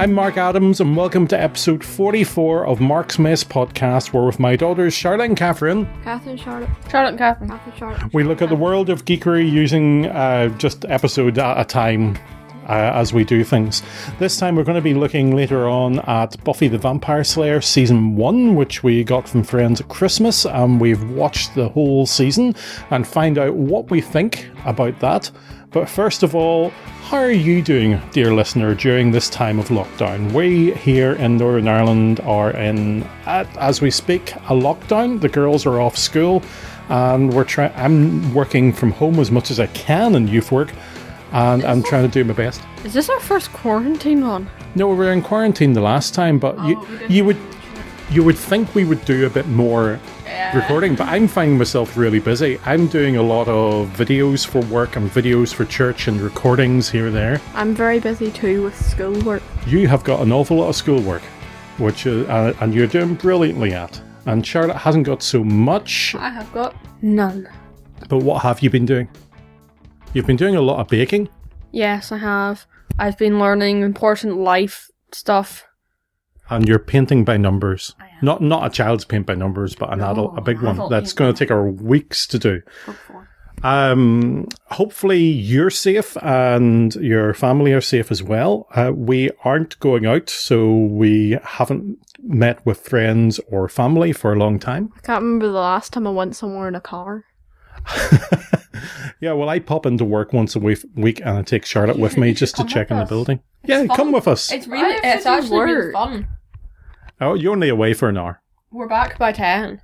I'm Mark Adams, and welcome to episode 44 of Mark's Mess podcast, where with my daughters Charlotte and Catherine, Charlotte and Catherine, we look at the world of geekery using just episode at a time as we do things. This time we're going to be looking later on at Buffy the Vampire Slayer Season 1, which we got from friends at Christmas, and we've watched the whole season and find out what we think about that. But first of all, how are you doing, dear listener, during this time of lockdown? We here in Northern Ireland are in, as we speak, a lockdown. The girls are off school, and I'm working from home as much as I can in youth work, and I'm trying to do my best. Is this our first quarantine one? No, we were in quarantine the last time, but you would think we would do a bit more recording, but I'm finding myself really busy. I'm doing a lot of videos for work and videos for church and recordings here and there. I'm very busy too with schoolwork. You have got an awful lot of schoolwork, which and you're doing brilliantly at. And Charlotte hasn't got so much. I have got none. But what have you been doing? You've been doing a lot of baking? Yes, I have. I've been learning important life stuff. And you're painting by numbers. I am. Not a child's paint by numbers, but a big one. That's going to take our weeks to do. Hopefully you're safe and your family are safe as well. We aren't going out, so we haven't met with friends or family for a long time. I can't remember the last time I went somewhere in a car. Yeah, well, I pop into work once a week and I take Charlotte with me just to check in the building. Yeah, come with us. It's actually really fun. Oh, you're only away for an hour. We're back by 10.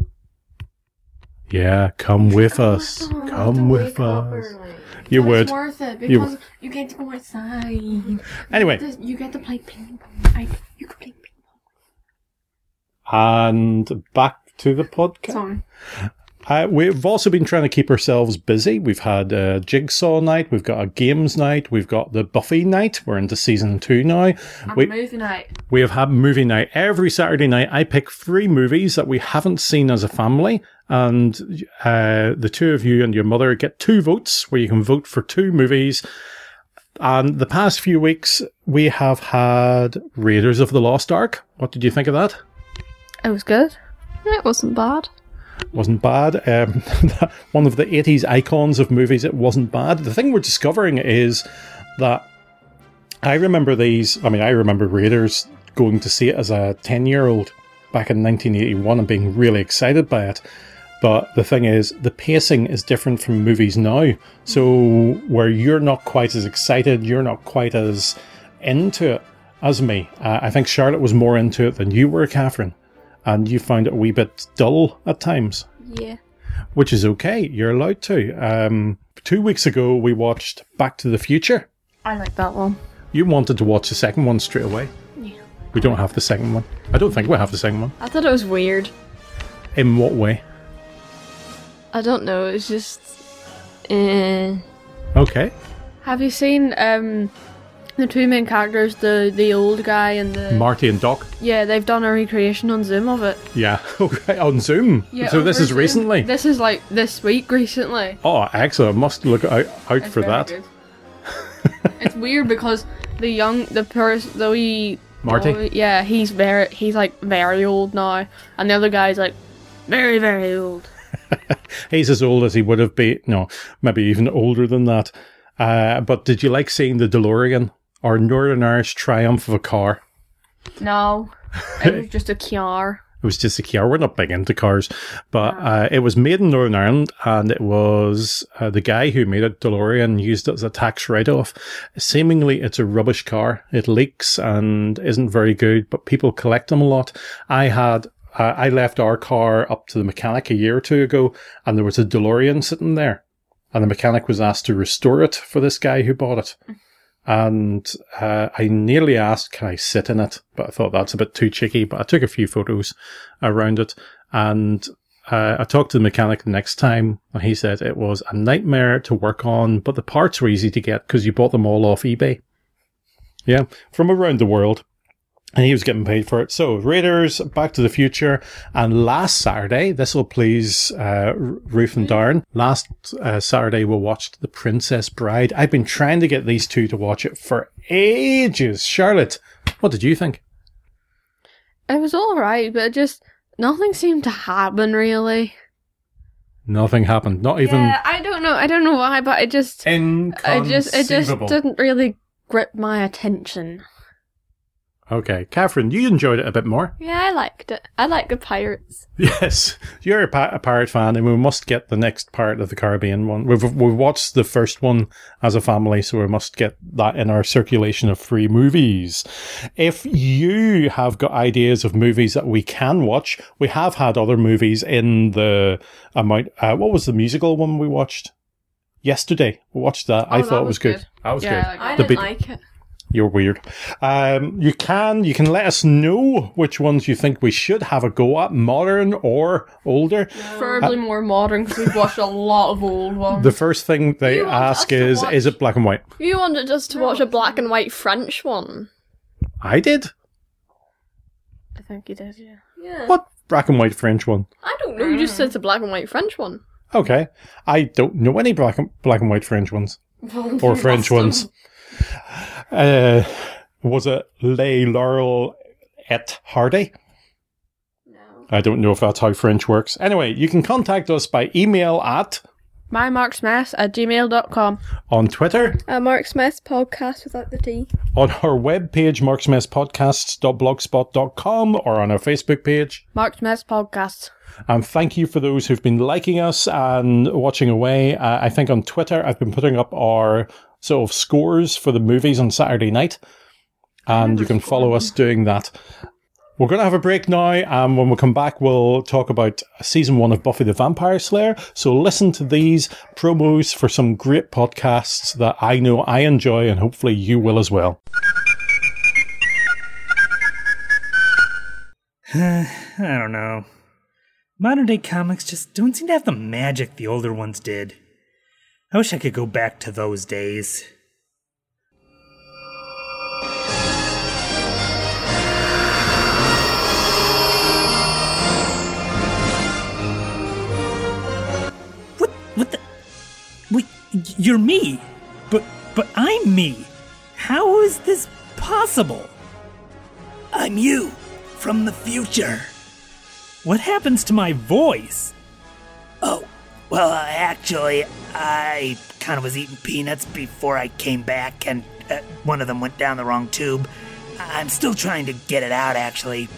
Yeah, come with us. Come with us. You would. It's worth it because you get to go outside. Anyway. You get to play ping pong. You can play ping pong. And back to the podcast. Sorry. We've also been trying to keep ourselves busy. We've had a Jigsaw night, we've got a games night, we've got the Buffy night. We're into season 2 now. Movie night. We have had movie night. Every Saturday night, I pick 3 movies that we haven't seen as a family. And the two of you and your mother get 2 votes, where you can vote for 2 movies. And the past few weeks, we have had Raiders of the Lost Ark. What did you think of that? It was good. It wasn't bad. Wasn't bad. One of the 80s icons of movies, it wasn't bad. The thing we're discovering is that I remember Raiders going to see it as a 10-year-old back in 1981 and being really excited by it. But the thing is, the pacing is different from movies now. So where you're not quite as excited, you're not quite as into it as me. I think Charlotte was more into it than you were, Catherine. And you found it a wee bit dull at times. Yeah. Which is okay. You're allowed to. 2 weeks ago, we watched Back to the Future. I like that one. You wanted to watch the second one straight away. Yeah. We don't have the second one. I don't think we have the second one. I thought it was weird. In what way? I don't know. It's just... Okay. Have you seen... the 2 main characters, the old guy and the... Marty and Doc? Yeah, they've done a recreation on Zoom of it. Yeah, okay, on Zoom? Yeah, so this is Zoom. recently? This is like this week recently. Oh, excellent. I must look out It's for very that. good. It's weird because the wee... Marty? boy, yeah, he's like very old now. And the other guy's like very, very old. He's as old as he would have been. No, maybe even older than that. But did you like seeing the DeLorean? Or Northern Irish triumph of a car? No, it was just a car. It was just a car. We're not big into cars. But it was made in Northern Ireland, and it was the guy who made it, DeLorean, used it as a tax write-off. Seemingly, it's a rubbish car. It leaks and isn't very good, but people collect them a lot. I left our car up to the mechanic a year or 2 ago, and there was a DeLorean sitting there. And the mechanic was asked to restore it for this guy who bought it. And I nearly asked, can I sit in it? But I thought that's a bit too cheeky. But I took a few photos around it. And I talked to the mechanic the next time. And he said it was a nightmare to work on. But the parts were easy to get because you bought them all off eBay. Yeah, from around the world. And he was getting paid for it. So, Raiders, Back to the Future. And last Saturday, this will please Ruth and Darren. Last Saturday, we watched The Princess Bride. I've been trying to get these two to watch it for ages. Charlotte, What did you think? It was alright, but nothing seemed to happen, really. Nothing happened. Not even... Yeah, I don't know why, but it just didn't really grip my attention. Okay, Catherine, you enjoyed it a bit more. Yeah, I liked it. I like the pirates. Yes, you're a pirate fan, and we must get the next Pirate of the Caribbean one. We've watched the first one as a family, so we must get that in our circulation of free movies. If you have got ideas of movies that we can watch, we have had other movies in the amount. What was the musical one we watched yesterday? We watched that. I thought it was good. That was good. I didn't like it. You're weird. You can let us know which ones you think we should have a go at, modern or older. Preferably more modern, because we've watched a lot of old ones. The first thing they ask is it black and white? You wanted us to watch a black and white French one. I did? I think you did, yeah. What black and white French one? I don't know, you just said it's a black and white French one. Okay. I don't know any black and white French ones. Or French ones. Was it Les Laurel et Hardy? No. I don't know if that's how French works. Anyway, you can contact us by email at mymarksmess@gmail.com. on Twitter, Mark Smith's podcast without the T. on our webpage, marksmesspodcasts.blogspot.com, or on our Facebook page. Mark Smith's Podcasts. And thank you for those who've been liking us and watching away. I think on Twitter, I've been putting up our sort of scores for the movies on Saturday night. And you can follow us doing that. We're going to have a break now. And when we come back, we'll talk about season 1 of Buffy the Vampire Slayer. So listen to these promos for some great podcasts that I know I enjoy, and hopefully you will as well. I don't know. Modern day comics just don't seem to have the magic the older ones did. I wish I could go back to those days. What the? Wait, you're me, but I'm me. How is this possible? I'm you, from the future. What happens to my voice? Oh, well, actually, I kind of was eating peanuts before I came back, and one of them went down the wrong tube. I'm still trying to get it out, actually.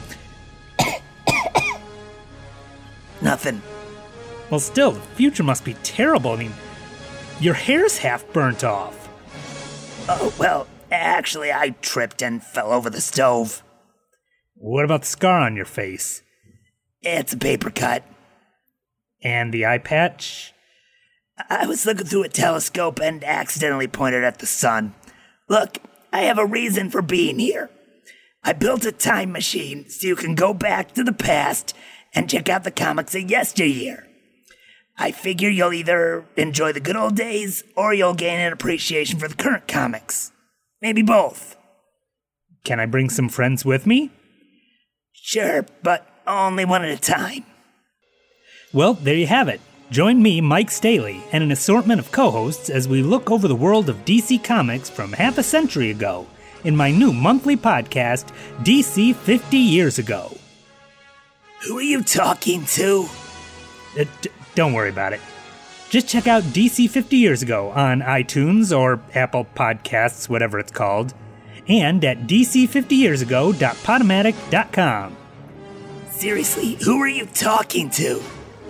Nothing. Well, still, the future must be terrible. I mean, your hair's half burnt off. Oh, well, actually, I tripped and fell over the stove. What about the scar on your face? It's a paper cut. And the eye patch? I was looking through a telescope and accidentally pointed at the sun. Look, I have a reason for being here. I built a time machine so you can go back to the past and check out the comics of yesteryear. I figure you'll either enjoy the good old days or you'll gain an appreciation for the current comics. Maybe both. Can I bring some friends with me? Sure, but only one at a time. Well, there you have it. Join me, Mike Staley, and an assortment of co-hosts as we look over the world of DC Comics from half a century ago in my new monthly podcast, DC 50 Years Ago. Who are you talking to? Don't worry about it. Just check out DC 50 Years Ago on iTunes or Apple Podcasts, whatever it's called, and at dc50yearsago.podomatic.com. Seriously, who are you talking to?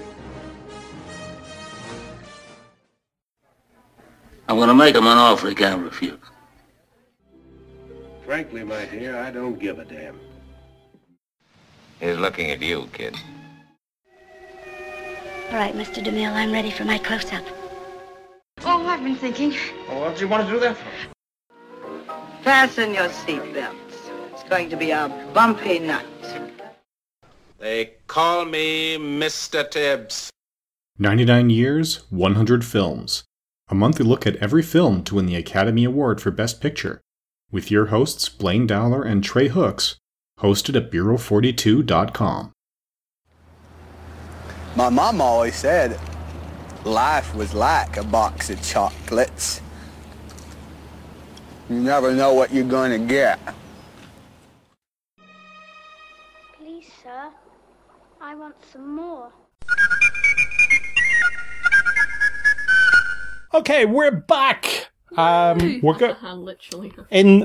I'm going to make him an offer he can't refuse. Frankly, my dear, I don't give a damn. He's looking at you, kid. All right, Mr. DeMille, I'm ready for my close-up. Oh, I've been thinking. Well, what do you want to do that for? Fasten your seatbelts. It's going to be a bumpy night. They call me Mr. Tibbs. 99 years, 100 films. A monthly look at every film to win the Academy Award for Best Picture. With your hosts Blaine Dowler and Trey Hooks. Hosted at Bureau42.com. My mom always said life was like a box of chocolates. You never know what you're going to get. I want some more. Okay, we're back. We're literally. In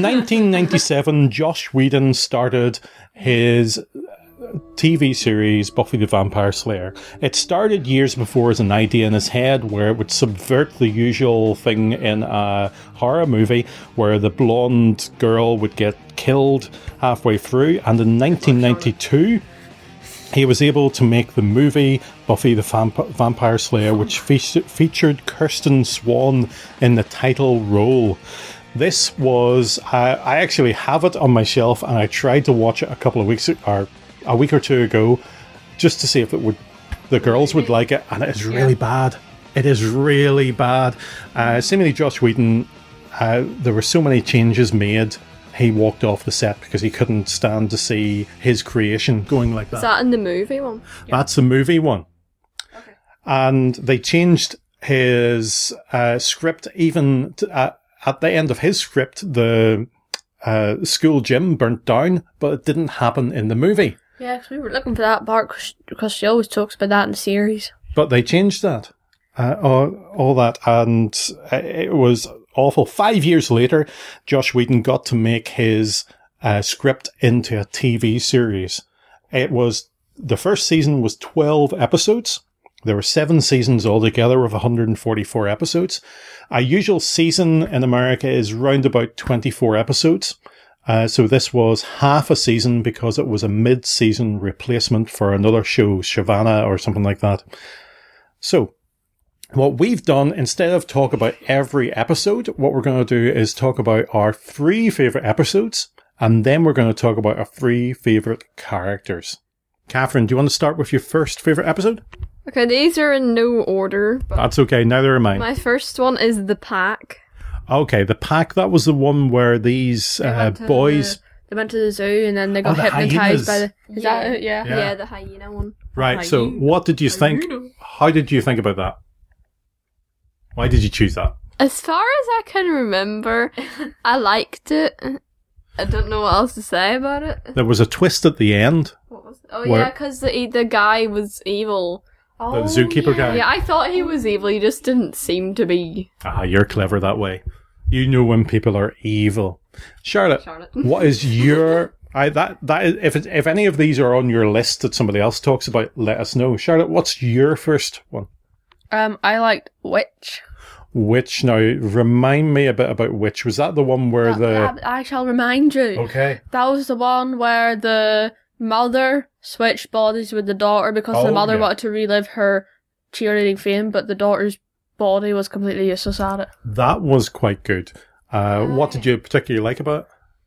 1997, Joss Whedon started his TV series Buffy the Vampire Slayer. It started years before as an idea in his head where it would subvert the usual thing in a horror movie where the blonde girl would get killed halfway through, and in 1992 he was able to make the movie Buffy the Vampire Slayer, which featured Kirsten Swan in the title role. This was, I actually have it on my shelf, and I tried to watch it a week or two ago, just to see if the girls would like it, and it is really bad. It is really bad. Seemingly Joss Whedon, there were so many changes made. He walked off the set because he couldn't stand to see his creation going like that. Is that in the movie one? That's the movie one. Okay. And they changed his script even at the end of his script. The school gym burnt down, but it didn't happen in the movie. Yeah, because we were looking for that part because she always talks about that in the series. But they changed that. All that, and it was awful. 5 years later, Joss Whedon got to make his script into a TV series. The first season was 12 episodes. There were 7 seasons altogether of 144 episodes. A usual season in America is round about 24 episodes. So this was half a season because it was a mid-season replacement for another show, Shavana or something like that. So what we've done, instead of talk about every episode, what we're going to do is talk about our 3 favourite episodes, and then we're going to talk about our 3 favourite characters. Catherine, do you want to start with your first favourite episode? Okay, these are in no order. That's okay, neither are mine. My first one is The Pack. Okay, The Pack, that was the one where these boys... They went to the zoo and then they got hypnotised by the... Is that it? Yeah, the hyena one. Right, so what did you think? How did you think about that? Why did you choose that? As far as I can remember, I liked it. I don't know what else to say about it. There was a twist at the end. What was it? Oh, yeah, because the guy was evil. The zookeeper guy. Yeah, I thought he was evil. He just didn't seem to be. You're clever that way. You know when people are evil. Charlotte. What is your... if any of these are on your list that somebody else talks about, let us know. Charlotte, what's your first one? I liked Witch. Witch. Now, remind me a bit about Witch. Was that the one where I shall remind you. Okay. That was the one where the mother switched bodies with the daughter because the mother wanted to relive her cheerleading fame, but the daughter's body was completely useless at it. That was quite good. What did you particularly like about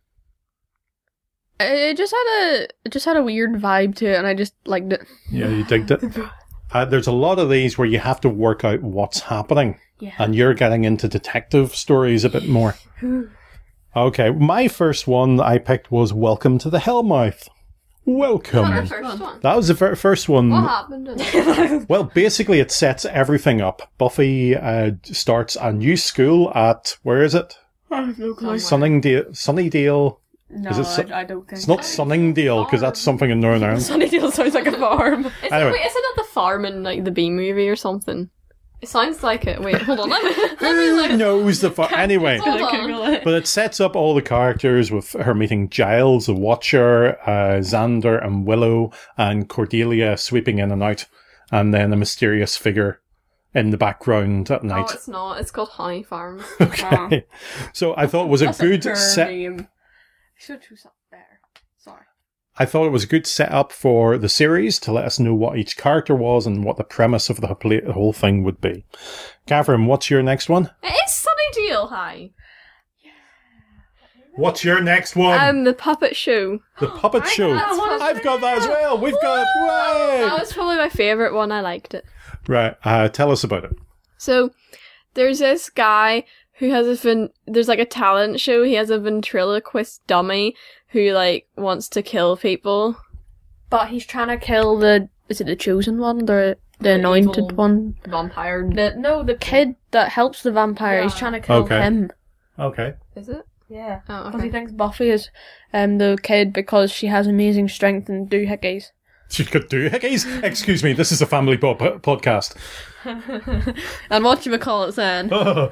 it? It just had a weird vibe to it, and I just liked it. Yeah, you digged it. There's a lot of these where you have to work out what's happening. Yeah. And you're getting into detective stories a bit more. Okay, my first one I picked was Welcome to the Hellmouth. Welcome. That was the first one. That was the first one. What happened in it? Well, basically it sets everything up. Buffy starts a new school at, where is it? I have no clue. Sunnydale. No, I don't think. It's not Sunningdale, because that's something in Northern Ireland. Sunnydale sounds like a farm. Wait, isn't that the farm in like the B movie or something? It sounds like it. Wait, hold on. Who knows the farm? Anyway. But it sets up all the characters with her meeting Giles, the Watcher, Xander and Willow, and Cordelia sweeping in and out, and then a mysterious figure in the background at night. Oh, it's not. It's called Honey Farm. Okay. So I thought it was a good set. Should choose up there. Sorry. I thought it was a good setup for the series to let us know what each character was and what the premise of the whole thing would be. Catherine, what's your next one? It is Sunnydale High. What's your next one? The Puppet Show. The Puppet Show. I've got that as well. We've got it. That was probably my favourite one. I liked it. Right. Tell us about it. So, there's this guy who has there's like a talent show. He has a ventriloquist dummy who like wants to kill people. But he's trying to kill is it the chosen one? The anointed one? Vampire. The kid that helps the vampire. Yeah. He's trying to kill him. Okay. Is it? Yeah. Oh, okay. Because he thinks Buffy is the kid because she has amazing strength and doohickeys. She could do hickeys. Excuse me, this is a family podcast. And whatchamacallit then?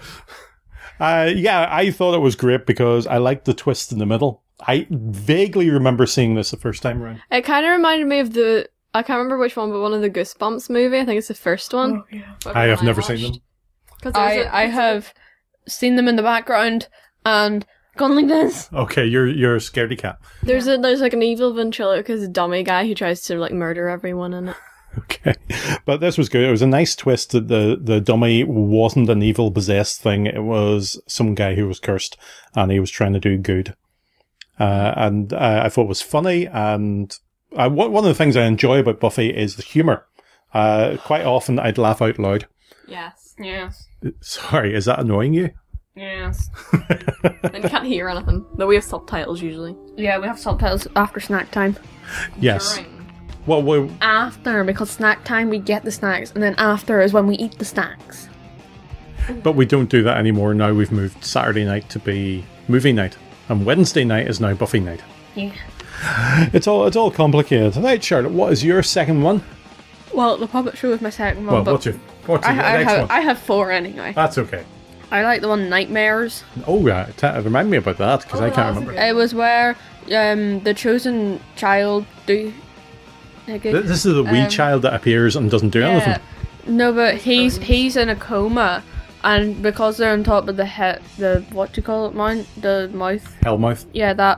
Yeah, I thought it was great because I liked the twist in the middle. I vaguely remember seeing this the first time around. It kind of reminded me of I can't remember which one, but one of the Goosebumps movie. I think it's the first one. Oh, yeah. I have never seen them. I have seen them in the background and gone like this. Okay, you're a scaredy cat. There's like an evil ventriloquist dummy guy who tries to like murder everyone in it. Okay, but this was good. It was a nice twist that the dummy wasn't an evil possessed thing. It was some guy who was cursed and he was trying to do good. And I thought it was funny. And one of the things I enjoy about Buffy is the humour. Quite often I'd laugh out loud. Yes. Sorry, is that annoying you? Yes. And you can't hear anything. Though we have subtitles usually. Yeah, we have subtitles after snack time. Yes. During. Well, after, because snack time we get the snacks, and then after is when we eat the snacks. But we don't do that anymore. Now we've moved Saturday night to be movie night, and Wednesday night is now Buffy night. Yeah. It's all complicated. Right, Charlotte, what is your second one? Well, the puppet show is my second one. Well, what's your next one? I have 4 anyway. That's okay. I like the one Nightmares. Oh, yeah. Remind me about that, because I can't remember. It was where the chosen child This is the wee child that appears and doesn't do anything. No, but he's in a coma, and because they're on top of the what do you call it, the mouth? Hellmouth. Yeah, that.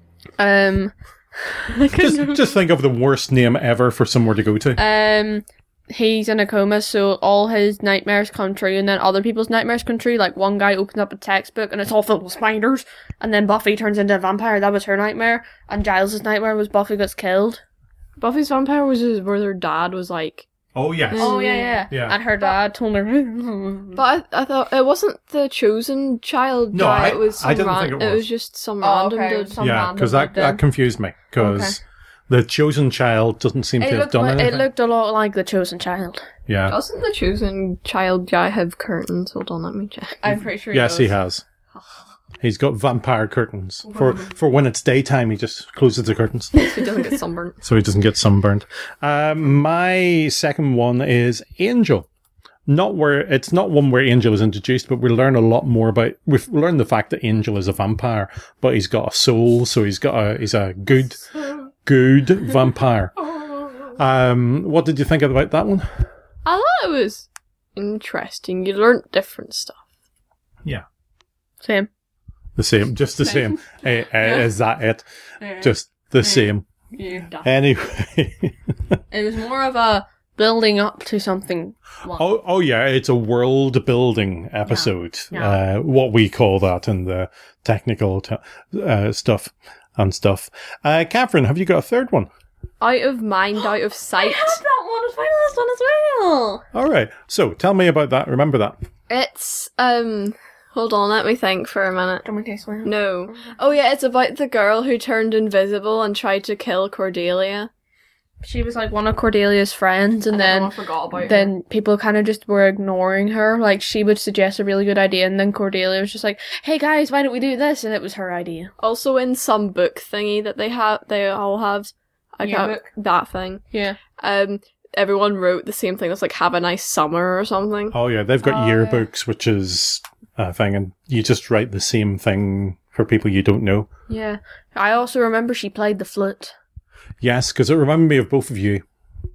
Just think of the worst name ever for somewhere to go to. He's in a coma, so all his nightmares come true, and then other people's nightmares come true. Like, one guy opens up a textbook, and it's all filled with spiders, and then Buffy turns into a vampire. That was her nightmare, and Giles' nightmare was Buffy gets killed. Buffy's vampire was where their dad was like... Oh, yes. Oh, yeah. And her dad told her... But I thought it wasn't the chosen child. No, I didn't think it was. It was just some random dude. Yeah, because that confused me. Because the chosen child doesn't seem to have done anything. It looked a lot like the chosen child. Yeah. Doesn't the chosen child guy have curtains? Hold on, let me check. I'm pretty sure Yes, he has. He's got vampire curtains. For when it's daytime, he just closes the curtains. So he doesn't get sunburned. My second one is Angel. It's not one where Angel is introduced, but we learn a lot more about... We've learned the fact that Angel is a vampire, but he's got a soul, so he's a good vampire. What did you think about that one? I thought it was interesting. You learned different stuff. Yeah. Same. The same, just the same. Is that it? Just the same. Yeah. Anyway. It was more of a building up to something. Oh yeah, it's a world building episode. Yeah. What we call that in the technical stuff and stuff. Catherine, have you got a third one? Out of mind, out of sight. I had that one as my last one as well. All right. So tell me about that. Remember that. It's hold on, let me think for a minute. Don't we swear? No. Oh yeah, it's about the girl who turned invisible and tried to kill Cordelia. She was like one of Cordelia's friends, and then people kind of just were ignoring her. Like, she would suggest a really good idea, and then Cordelia was just like, "Hey guys, why don't we do this?" And it was her idea. Also, in some book thingy that they all have, that thing. Yeah. Everyone wrote the same thing. It's like, "Have a nice summer" or something. Oh yeah, they've got yearbooks, which is a thing, and you just write the same thing for people you don't know. Yeah. I also remember she played the flute. Yes, because it reminded me of both of you.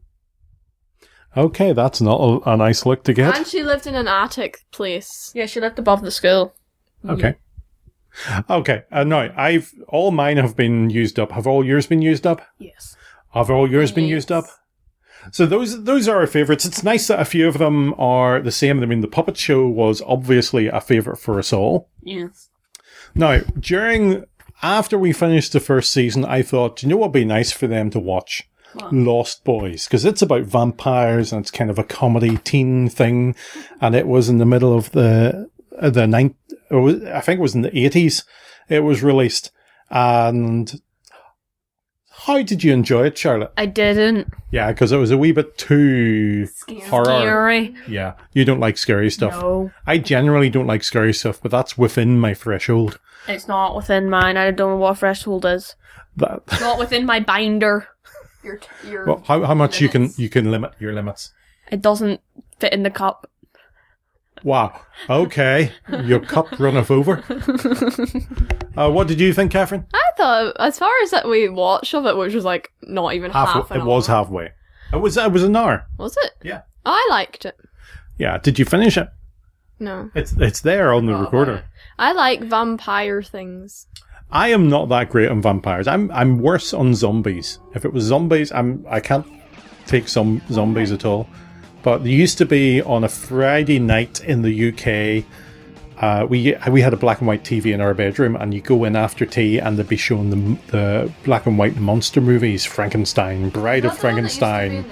Okay, that's not a nice look to get. And she lived in an attic place. Yeah, she lived above the school. Okay. Okay, now, all mine have been used up. Have all yours been used up? Yes. Have all yours been used up? So those are our favourites. It's nice that a few of them are the same. I mean, the Puppet Show was obviously a favourite for us all. Yes. Now, after we finished the first season, I thought, you know what would be nice for them to watch? What? Lost Boys. Because it's about vampires and it's kind of a comedy teen thing. And it was in the middle of I think it was in the 80s it was released. And how did you enjoy it, Charlotte? I didn't. Yeah, because it was a wee bit too horror. Scary. Yeah, you don't like scary stuff. No. I generally don't like scary stuff, but that's within my threshold. It's not within mine. I don't know what threshold is. Not within my binder. Your Well, how much limits. you can limit your limits? It doesn't fit in the cup. Wow. Okay. Your cup runneth over. What did you think, Catherine? I thought, as far as that we watched of it, which was like not even half an It was hour. halfway. It was an hour. Was it? Yeah. I liked it. Yeah. Did you finish it? No. It's there on the recorder. I like vampire things. I am not that great on vampires. I'm worse on zombies. If it was zombies, I can't take some zombies at all. But there used to be on a Friday night in the UK, we had a black and white TV in our bedroom, and you go in after tea and they'd be showing the black and white monster movies, Frankenstein, Bride of Frankenstein.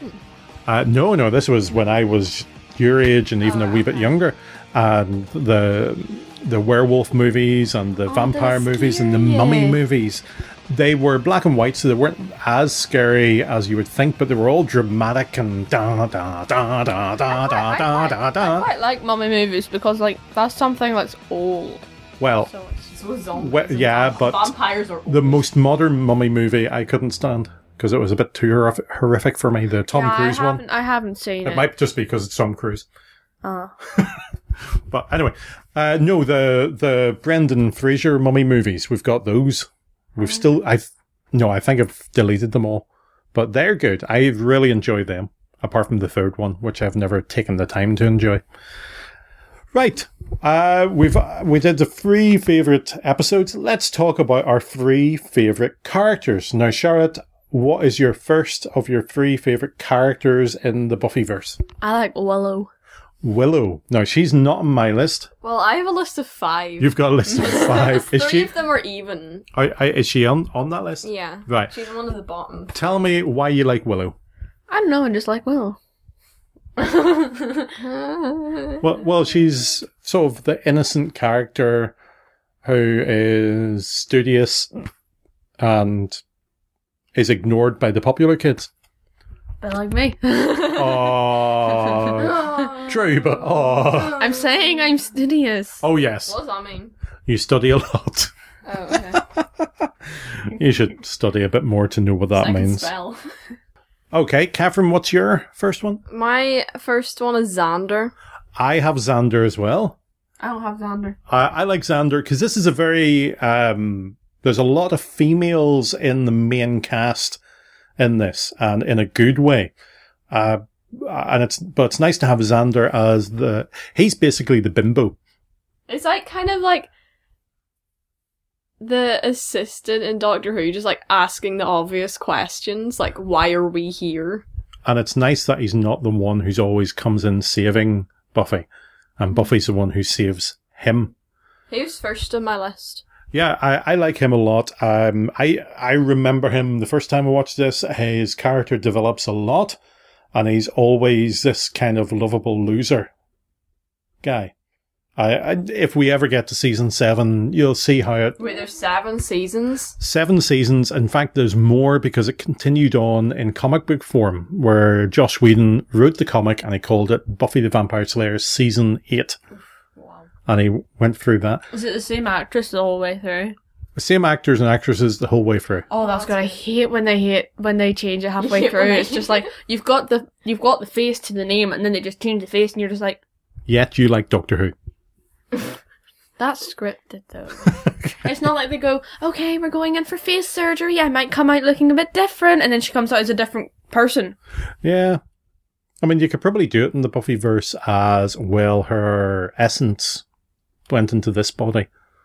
No, this was when I was your age and even a wee bit younger, and the werewolf movies and the vampire movies and the mummy movies. They were black and white, so they weren't as scary as you would think, but they were all dramatic and da da da da da da da da da. I quite like mummy movies because like that's something that's old. Well, So zombies yeah, but vampires are old. the most modern mummy movie I couldn't stand because it was a bit too horrific for me. The Tom Cruise one. I haven't seen it. It might just be because it's Tom Cruise. Oh. But anyway, no, the Brendan Fraser mummy movies, we've got those. We've still, I think I've deleted them all, but they're good. I've really enjoyed them, apart from the third one, which I've never taken the time to enjoy. Right, we did the 3 favourite episodes. Let's talk about our 3 favourite characters. Now, Charlotte, what is your first of your 3 favourite characters in the Buffyverse? I like Willow. Willow. Now, she's not on my list. Well, I have a list of 5. You've got a list of 5. Is 3 she? of them are even. Is she on that list? Yeah. Right. She's one of the bottom. Tell me why you like Willow. I don't know, I just like Willow. Well, she's sort of the innocent character who is studious and is ignored by the popular kids. But like me. Oh, true, but oh. I'm saying I'm studious. Oh, yes. What does that mean? You study a lot. Oh, okay. You should study a bit more to know what that Second means. spell. Okay, Catherine, what's your first one? My first one is Xander. I have Xander as well. I don't have Xander. I like Xander because this is a very... there's a lot of females in the main cast in this, and in a good way. But it's nice to have Xander as he's basically the bimbo. It's like kind of like the assistant in Doctor Who, just like asking the obvious questions, like why are we here? And it's nice that he's not the one who's always comes in saving Buffy, and Buffy's the one who saves him. He was first on my list. Yeah, I like him a lot. I remember him the first time I watched this. His character develops a lot, and he's always this kind of lovable loser guy. If we ever get to season 7, you'll see how it... Wait, there's 7 seasons? 7 seasons. In fact, there's more because it continued on in comic book form, where Joss Whedon wrote the comic and he called it Buffy the Vampire Slayer Season 8. And he went through that. Is it the same actress the whole way through? The same actors and actresses the whole way through. Oh, that's good. I hate when they change it halfway through. It's just like you've got the face to the name, and then they just change the face, and you're just like. Yet you like Doctor Who. That's scripted though. It's not like they go, okay, we're going in for face surgery. I might come out looking a bit different, and then she comes out as a different person. Yeah. I mean, you could probably do it in the Buffyverse as well. Her essence went into this body.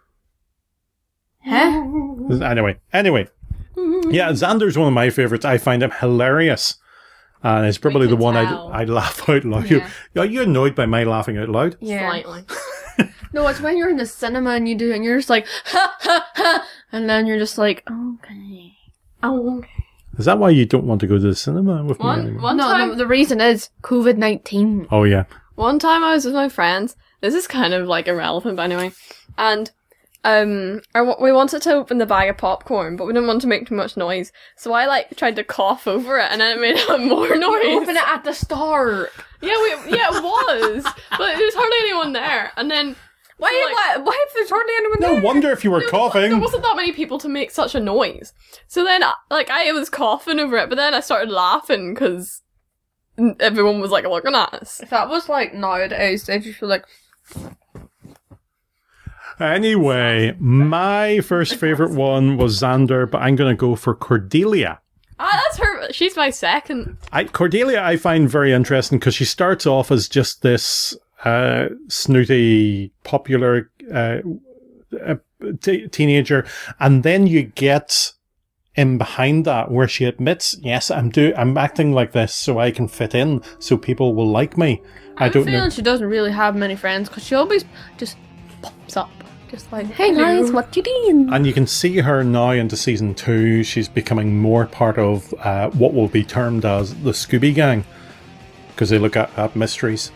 Huh? Anyway. Yeah, Xander's one of my favourites. I find him hilarious. And it's probably the one I'd laugh out loud. Yeah. You're annoyed by my laughing out loud? Yeah. Slightly. No, it's when you're in the cinema and you do it and you're just like, ha, ha, ha. And then you're just like, okay. Oh, okay. Is that why you don't want to go to the cinema with me anymore? No, the reason is COVID-19. Oh, yeah. One time I was with my friends. This is kind of like irrelevant, but anyway. And we wanted to open the bag of popcorn, but we didn't want to make too much noise. So I like tried to cough over it, and then it made more noise. You open it at the start. Yeah, it was, but there was hardly anyone there. And then Why if there's hardly anyone No there? wonder if you were coughing. There wasn't that many people to make such a noise. So then, I was coughing over it, but then I started laughing because everyone was like looking at us. If that was like nowadays, they'd just feel like. Anyway, my first favourite one was Xander, but I'm going to go for Cordelia. That's her. She's my second. Cordelia I find very interesting because she starts off as just this snooty, popular teenager, and then you get in behind that where she admits, yes, I'm acting like this so I can fit in, so people will like me. I don't know. She doesn't really have many friends because she always just pops up. Just like, hey guys, what you doing? And you can see her now into season 2. She's becoming more part of what will be termed as the Scooby Gang, because they look at mysteries.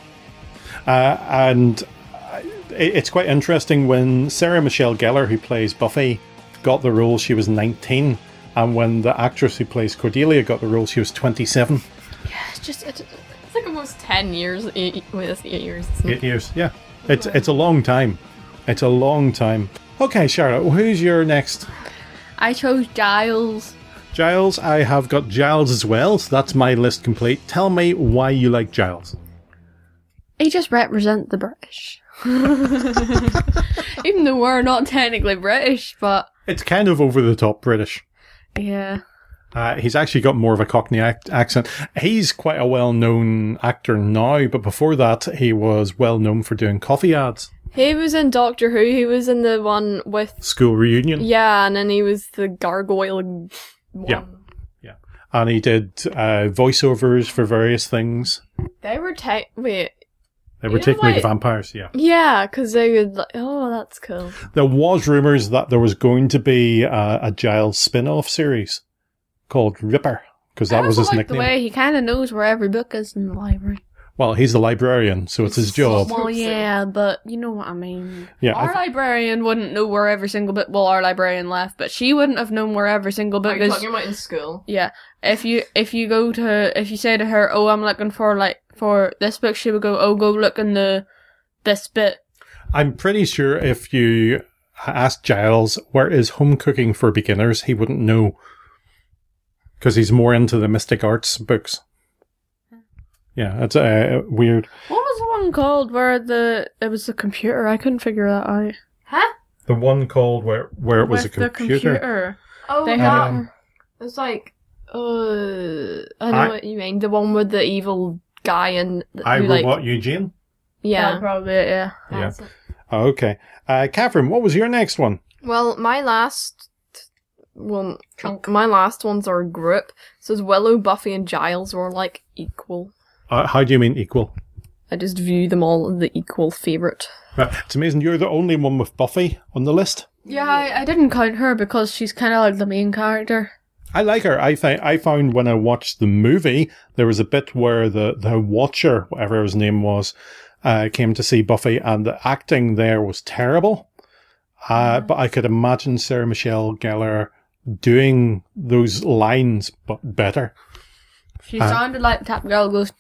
And it's quite interesting when Sarah Michelle Gellar, who plays Buffy, got the role, she was 19. And when the actress who plays Cordelia got the role, she was 27. Yeah, it's like almost 10 years. 8 years. 8 years, yeah. It's a long time. It's a long time. Okay, Charlotte, who's your next? I chose Giles. Giles, I have got Giles as well, so that's my list complete. Tell me why you like Giles. He just represents the British. Even though we're not technically British, but... It's kind of over-the-top British. Yeah. He's actually got more of a Cockney accent. He's quite a well-known actor now, but before that, he was well-known for doing coffee ads. He was in Doctor Who. He was in the one with... School Reunion. Yeah, and then he was the gargoyle one. Yeah. And he did voiceovers for various things. They were They were taking me to vampires, yeah. Yeah, because they would like, oh, that's cool. There was rumours that there was going to be a Giles spin-off series called Ripper, because that was his nickname. The way he kind of knows where every book is in the library. Well, he's the librarian, so it's his job. Well, yeah, but you know what I mean. Yeah, our librarian wouldn't know where every single book... Well, our librarian left, but she wouldn't have known where every single book is. Are you talking about in school? Yeah. If you say to her, oh, I'm looking for this book, she would go, oh, go look in this bit. I'm pretty sure if you asked Giles where is home cooking for beginners, he wouldn't know. Because he's more into the mystic arts books. Yeah, it's weird. What was the one called where it was the computer? I couldn't figure that out. Huh? The one called where it was With a computer. The computer. Oh, they had. It's like, I know what you mean. The one with the evil guy and iRobot Eugene. Yeah, that's probably it. Yeah. That's it. Okay, Catherine, what was your next one? Well, my last ones are a group. So Willow, Buffy, and Giles were like equal. How do you mean equal? I just view them all as the equal favourite. Right. It's amazing you're the only one with Buffy on the list. Yeah, I didn't count her because she's kind of like the main character. I like her. I found when I watched the movie, there was a bit where the Watcher, whatever his name was, came to see Buffy, and the acting there was terrible. But I could imagine Sarah Michelle Gellar doing those lines, but better. She sounded like the type of girl who goes...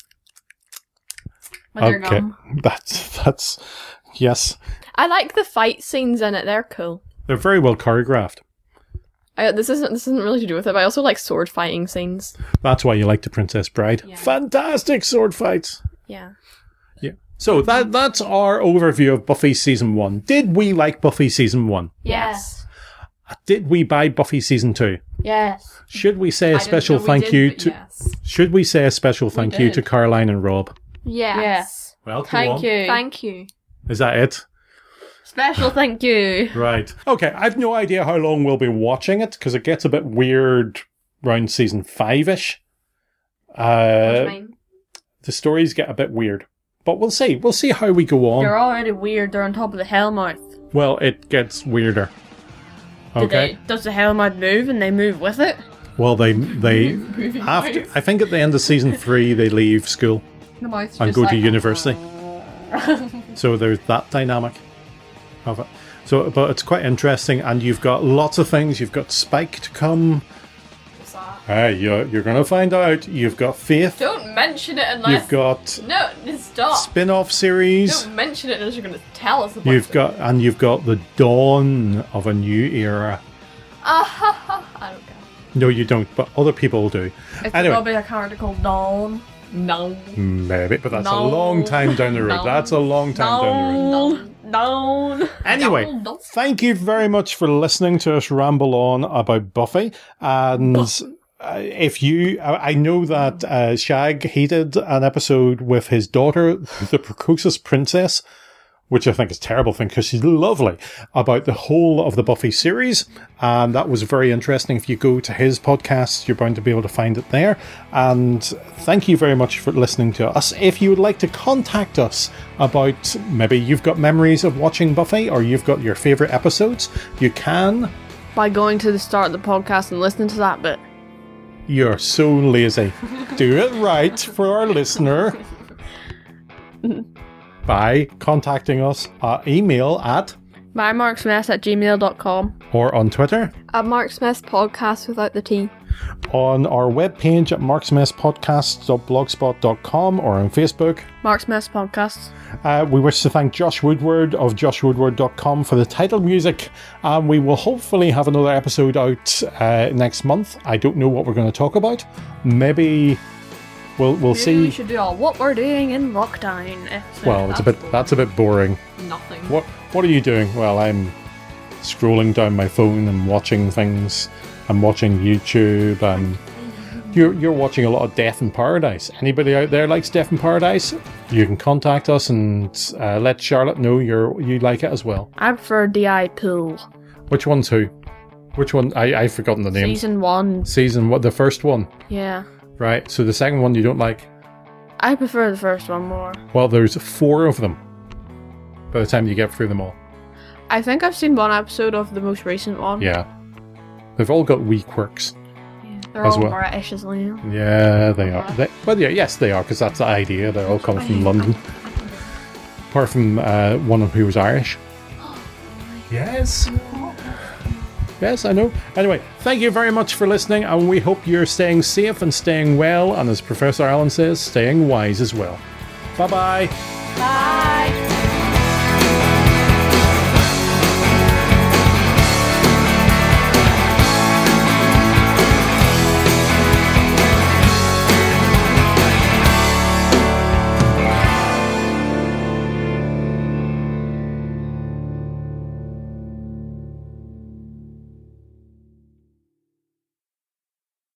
Okay, that's yes. I like the fight scenes in it. They're cool. They're very well choreographed. This isn't really to do with it, but I also like sword fighting scenes. That's why you like The Princess Bride. Yeah. Fantastic sword fights. Yeah. Yeah. So that's our overview of Buffy Season 1. Did we like Buffy Season 1? Yes. Did we buy Buffy Season 2? Yes. Should we say a special thank you to... Yes. Should we say a special thank you to Caroline and Rob? Yes. Well, thank you. Thank you. Is that it? Special thank you. Right. Okay, I've no idea how long we'll be watching it, because it gets a bit weird around season 5-ish. The stories get a bit weird. But we'll see. We'll see how we go on. They're already weird. They're on top of the Hellmouth. Well, it gets weirder. Okay. Does the Hellmouth move and they move with it? Well, they after I think at the end of season 3 they leave school and go to university. So there's that dynamic of it. So, but it's quite interesting, and you've got lots of things. You've got Spike to come. What's that? You're gonna find out. You've got Faith. Don't mention it unless... You've got No, stop. spin-off series. Don't mention it unless you're going to tell us about You've it. got the dawn of a new era. I don't care. No, you don't, but other people do. It's Anyway, gonna be a character called Dawn. No. maybe, but that's a No. long time down the road. No. That's a long time down the road. Dawn. Anyway, thank you very much for listening to us ramble on about Buffy. And if you, I know that Shag hated an episode with his daughter, the precocious princess, which I think is a terrible thing because she's lovely, about the whole of the Buffy series. And that was very interesting. If you go to his podcast, you're bound to be able to find it there. And thank you very much for listening to us. If you would like to contact us about maybe you've got memories of watching Buffy or you've got your favourite episodes, you can. By going to the start of the podcast and listening to that bit. You're so lazy. Do it right for our listener. By contacting us email at mymarksmess@gmail.com or on Twitter, At Mark Smith's podcast without the T. on our webpage at marksmesspodcast.blogspot.com or on Facebook. Mark's Mess Podcasts. We wish to thank Josh Woodward of joshwoodward.com for the title music. We will hopefully have another episode out next month. I don't know what we're going to talk about. Maybe we'll Maybe see. we should do all what we're doing in lockdown. Well, that's a bit boring. Nothing. What are you doing? Well, I'm scrolling down my phone and watching things. I'm watching YouTube, and you're watching a lot of Death in Paradise. Anybody out there likes Death in Paradise? You can contact us and let Charlotte know you like it as well. I prefer DI Pool. Which one's who? Which one? I've forgotten the name. Season 1. Season what? The first one. Yeah. Right. So the second one you don't like. I prefer the first one more. Well, there's 4 of them. By the time you get through them all. I think I've seen one episode of the most recent one. Yeah. They've all got wee quirks. They're as all well. British as well. Yeah, they are. Yes, they are, because that's the idea. They all come from London. Apart from one of who was Irish. Yes. Yes, I know. Anyway, thank you very much for listening, and we hope you're staying safe and staying well, and as Professor Allen says, staying wise as well. Bye-bye. Bye.